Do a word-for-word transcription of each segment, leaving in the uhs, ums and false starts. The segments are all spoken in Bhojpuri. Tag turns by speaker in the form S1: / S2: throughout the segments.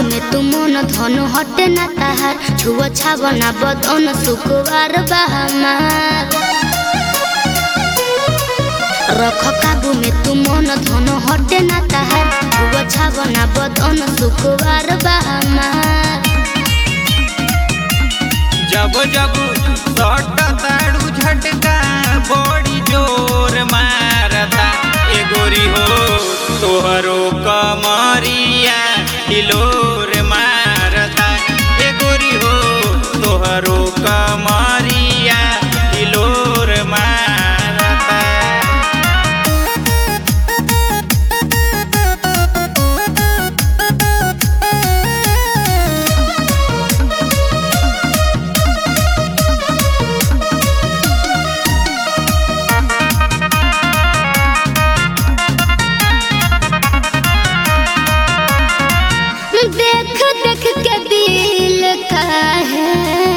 S1: में तू मन धन हटे ना ताहार छुआ छावना बदन सुकुवार बहमार रख काबू में तू मन धन हटे ना ताहार छुआ छावना बदन सुकुवार बहमार
S2: जब जब सट ताड़ू झटका बड़ी जोर मारता ए गोरी हो तोहरो कमरिया हिलोर मारता ए गोरी हो तोहरो कमरिया हिलोर मारता।
S1: देख देख के दिल का है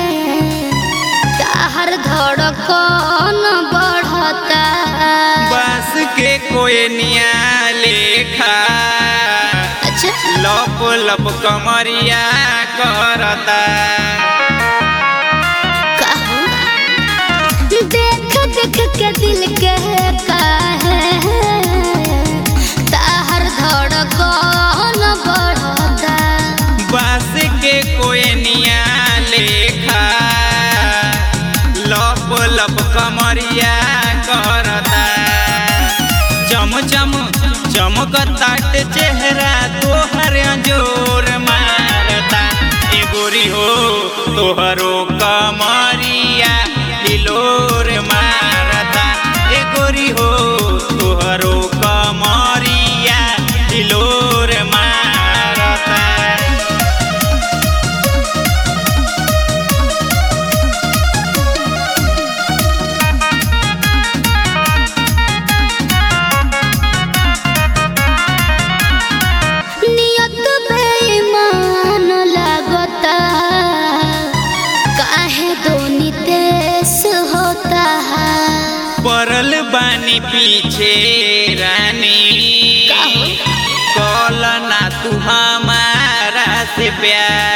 S1: ताहर धड़कन बढ़ता
S2: बस के कोई निया लेखा
S1: अच्छा
S2: लप लप कमरिया करता
S1: कहो देख देख के दिल के का है ताहर धड़कन बढ़ता
S2: बस के कोई निया लेखा लप लप कमरिया करता चम चम चमकता चेहरा तोहर जोर मारता ए गोरी हो तोहरो कमरिया हिलोर मारता ए गोरी हो तोहरो कमरिया हिलोर मारता।
S1: नियत बेईमान लागता काहे दोनी देश होता
S2: परल बानी पीछे रानी कल ना तू हमारा से प्यार